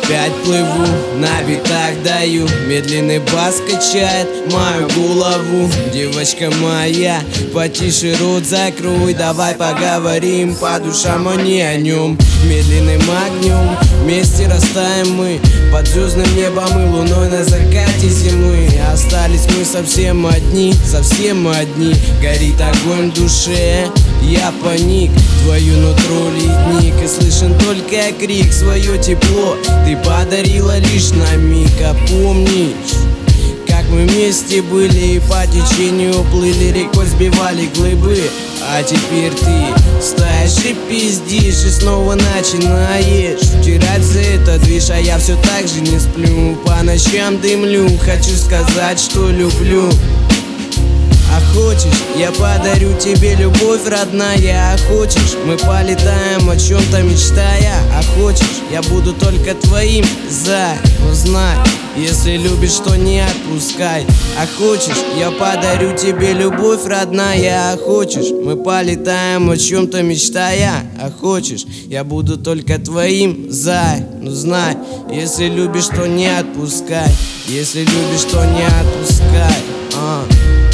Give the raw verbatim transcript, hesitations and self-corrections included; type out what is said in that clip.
опять плыву, на битах даю. Медленный бас качает мою голову. Девочка моя, потише рот закрой. Давай поговорим по душам, а не о нем. Медленным огнем вместе растаем мы под звездным небом и луной на закате зимы. Остались мы совсем одни, совсем одни. Горит огонь в душе, я паник. Твою нутро ледник, и слышен только крик. Свое тепло ты подарила лишь на миг. А помнишь, как мы вместе были и по течению плыли, рекой сбивали глыбы? А теперь ты стоишь и пиздишь, и снова начинаешь втирать за это движ. А я все так же не сплю, по ночам дымлю. Хочу сказать, что люблю. А хочешь, я подарю тебе любовь, родная. А хочешь, мы полетаем, о чем-то мечтая. А хочешь, я буду только твоим, зай. Но знай, если любишь, то не отпускай. А хочешь, я подарю тебе любовь, родная. А хочешь, мы полетаем, о чем-то мечтая. А хочешь, я буду только твоим, зай. Но знай, если любишь, то не отпускай. Если любишь, то не отпускай. а.